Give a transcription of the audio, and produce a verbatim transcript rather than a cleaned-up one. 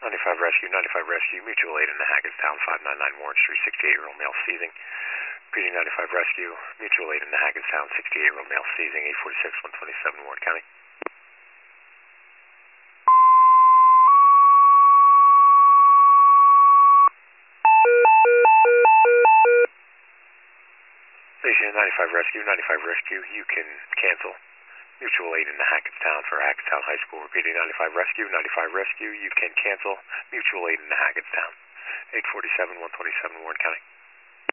ninety-five Rescue, ninety-five Rescue, mutual aid in the Hackettstown, five ninety-nine Warren Street, sixty-eight-year-old male seizing. Repeating ninety-five Rescue, mutual aid in the Hackettstown, sixty-eight-year-old male seizing, eight forty-six, one twenty-seven Warren County. Station ninety-five Rescue, ninety-five Rescue, you can cancel. Mutual aid in the Hackettstown for Hackettstown High School. Repeating ninety-five Rescue, ninety-five Rescue, you can cancel. Mutual aid in the Hackettstown. eight forty-seven, one twenty-seven Warren County.